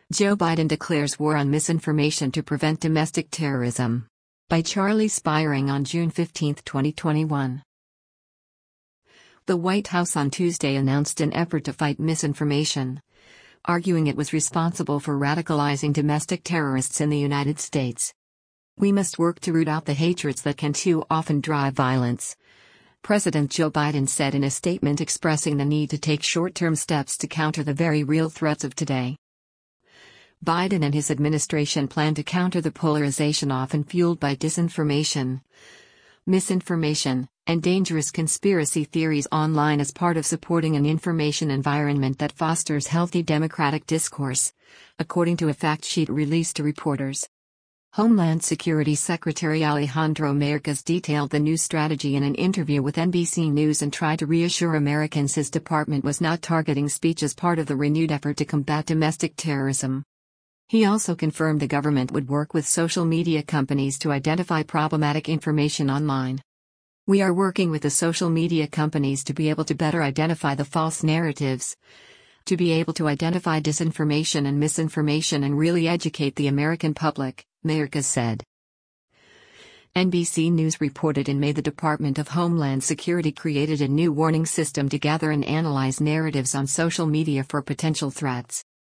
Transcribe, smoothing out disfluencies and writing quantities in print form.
Joe Biden declares war on misinformation to prevent domestic terrorism. By Charlie Spiring on June 15, 2021. The White House on Tuesday announced an effort to fight misinformation, arguing it was responsible for radicalizing domestic terrorists in the United States. We must work to root out the hatreds that can too often drive violence, President Joe Biden said in a statement expressing the need to take short-term steps to counter the very real threats of today. Biden and his administration plan to counter the polarization often fueled by disinformation, misinformation, and dangerous conspiracy theories online as part of supporting an information environment that fosters healthy democratic discourse, according to a fact sheet released to reporters. Homeland Security Secretary Alejandro Mayorkas detailed the new strategy in an interview with NBC News and tried to reassure Americans his department was not targeting speech as part of the renewed effort to combat domestic terrorism. He also confirmed the government would work with social media companies to identify problematic information online. We are working with the social media companies to be able to better identify the false narratives, to be able to identify disinformation and misinformation and really educate the American public, Mayorkas said. NBC News reported in May the Department of Homeland Security created a new warning system to gather and analyze narratives on social media for potential threats.